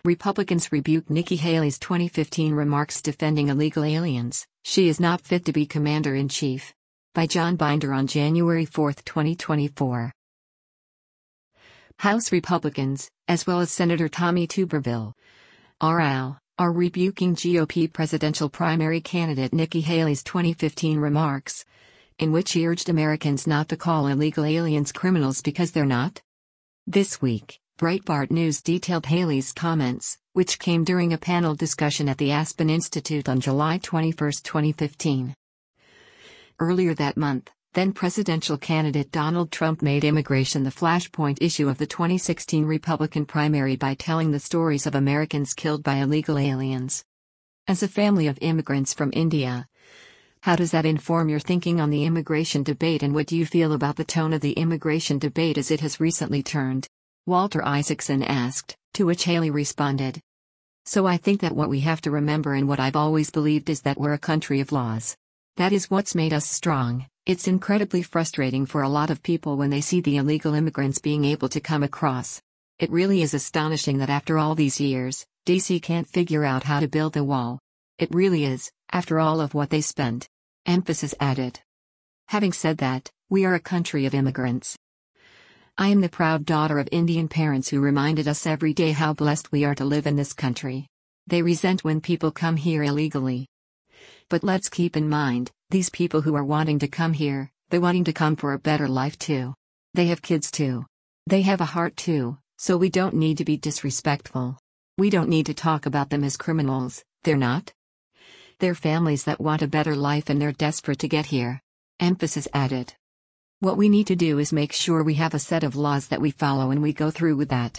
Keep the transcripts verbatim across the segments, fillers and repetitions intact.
Republicans rebuke Nikki Haley's twenty fifteen remarks defending illegal aliens. She is not fit to be commander-in-chief. By John Binder on January fourth, twenty twenty-four. House Republicans, as well as Senator Tommy Tuberville, R L, are rebuking G O P presidential primary candidate Nikki Haley's twenty fifteen remarks, in which he urged Americans not to call illegal aliens criminals because they're not. This week, Breitbart News detailed Haley's comments, which came during a panel discussion at the Aspen Institute on July twenty-first, twenty fifteen. Earlier that month, then-presidential candidate Donald Trump made immigration the flashpoint issue of the twenty sixteen Republican primary by telling the stories of Americans killed by illegal aliens. As a family of immigrants from India, how does that inform your thinking on the immigration debate, and what do you feel about the tone of the immigration debate as it has recently turned? Walter Isaacson asked, to which Haley responded. So I think that what we have to remember, and what I've always believed, is that we're a country of laws. That is what's made us strong. It's incredibly frustrating for a lot of people when they see the illegal immigrants being able to come across. It really is astonishing that after all these years, D C can't figure out how to build the wall. It really is, after all of what they spent. Emphasis added. Having said that, we are a country of immigrants. I am the proud daughter of Indian parents who reminded us every day how blessed we are to live in this country. They resent when people come here illegally. But let's keep in mind, these people who are wanting to come here, they're wanting to come for a better life too. They have kids too. They have a heart too, so we don't need to be disrespectful. We don't need to talk about them as criminals, they're not. They're families that want a better life and they're desperate to get here. Emphasis added. What we need to do is make sure we have a set of laws that we follow and we go through with that.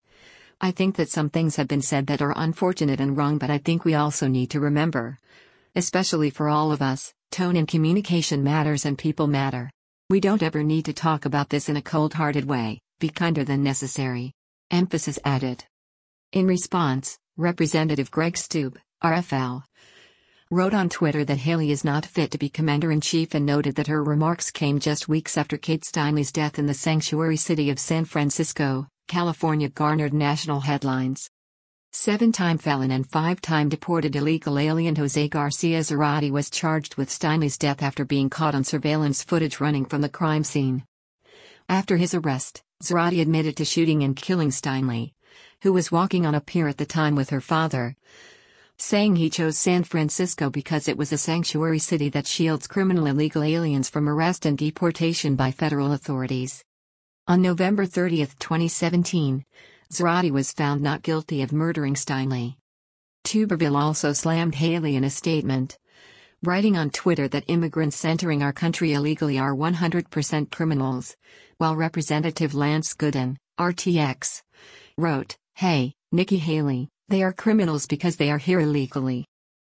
I think that some things have been said that are unfortunate and wrong, but I think we also need to remember, especially for all of us, tone and communication matters and people matter. We don't ever need to talk about this in a cold-hearted way, be kinder than necessary. Emphasis added. In response, Representative Greg Steube, R F L, wrote on Twitter that Haley is not fit to be commander-in-chief and noted that her remarks came just weeks after Kate Steinle's death in the sanctuary city of San Francisco, California garnered national headlines. Seven-time felon and five-time deported illegal alien Jose Garcia Zarate was charged with Steinle's death after being caught on surveillance footage running from the crime scene. After his arrest, Zarate admitted to shooting and killing Steinle, who was walking on a pier at the time with her father, saying he chose San Francisco because it was a sanctuary city that shields criminal illegal aliens from arrest and deportation by federal authorities. On November thirtieth, twenty seventeen, Zarate was found not guilty of murdering Steinle. Tuberville also slammed Haley in a statement, writing on Twitter that immigrants entering our country illegally are one hundred percent criminals, while Representative Lance Gooden, R T X, wrote, "Hey, Nikki Haley, they are criminals because they are here illegally."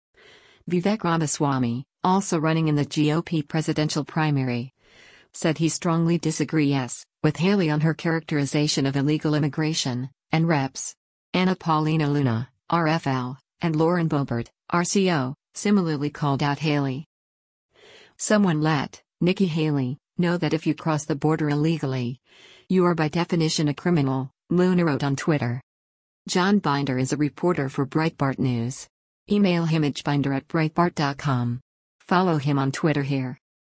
Vivek Ramaswamy, also running in the G O P presidential primary, said he strongly disagrees with Haley on her characterization of illegal immigration, and Reps Anna Paulina Luna, R F L, and Lauren Boebert, R C O, similarly called out Haley. Someone let Nikki Haley know that if you cross the border illegally, you are by definition a criminal, Luna wrote on Twitter. John Binder is a reporter for Breitbart News. Email him at binder at breitbart dot com. Follow him on Twitter here.